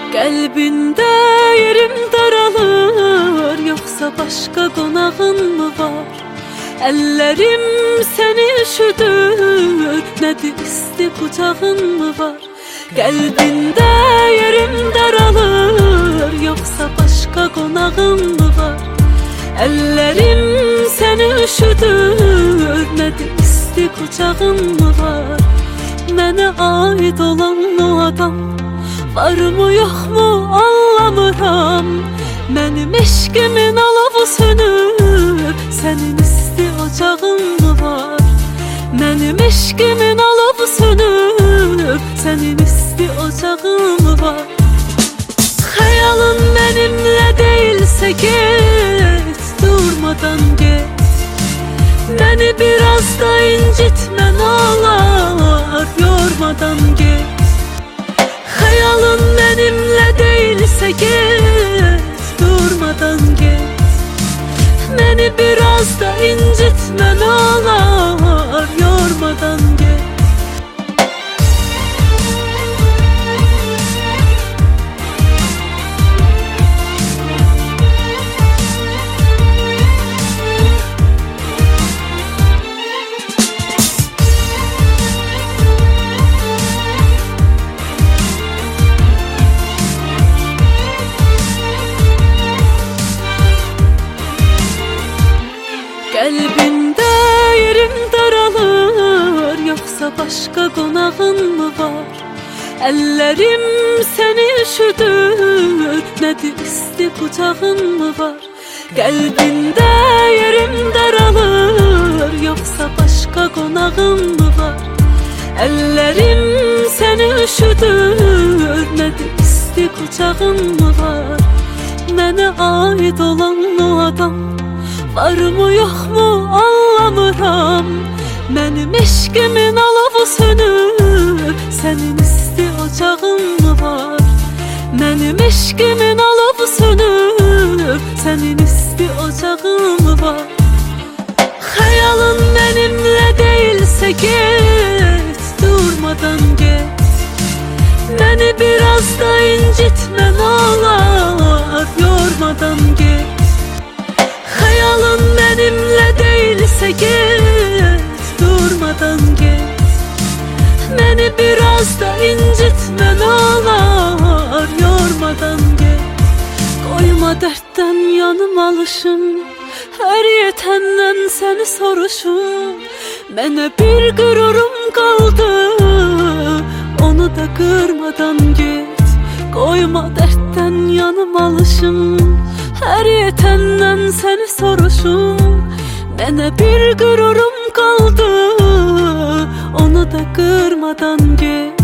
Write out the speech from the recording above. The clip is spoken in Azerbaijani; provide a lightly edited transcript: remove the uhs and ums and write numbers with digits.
Qəlbində yerim daralır, yoxsa başqa qonağın mı var? Əllərim səni üşüdür, nədir isti qucağın mı var? Qəlbində yerim daralır, yoxsa başqa qonağın mı var? Əllərim səni üşüdür, nədir isti qucağın mı var? Mənə aid olan o adam varmı yoxmu anlamıram. Mənim eşqimin alovu sönüb, sənin isti ocağın mı var? Mənim eşqimin alovu sönüb, sənin isti ocağın mı var? Xəyalın mənimlə deyilsə get, durmadan get. Məni biraz da incitmə n'olar, yormadan get. Xəyalın mənimlə deyilsə get, durmadan get. Məni biraz da incitmə n'olar, yormadan get. Qəlbində yerim daralır, yoxsa başqa qonağın mı var? Əllərim səni üşüdür, nədir isti qucağın mı var? Qəlbində yerim daralır, yoxsa başqa qonağın mı var? Əllərim səni üşüdür, nədir isti qucağın mı var? Mənə aid olan o adam varmı yoxmu anlamıram. Mənim eşqimin alovu sönüb, sənin isti ocağın mı var? Mənim eşqimin alovu sönüb, sənin isti ocağın mı var? Xəyalın mənimlə deyilsə get, durmadan get. Məni biraz da incitmə n'olar, yormadan get. Xəyalın mənimlə deyilsə get, durmadan get. Məni biraz da incitmə n'olar, yormadan get. Qoyma dərddən yanım alışım, hər yetəndən səni soruşum. Mənə bir qürurum qaldı, onu da qırmadan get. Qoyma dərddən yanım alışım, hər yetəndən səni soruşum. Mənə bir qürurum qaldı, onu da qırmadan get.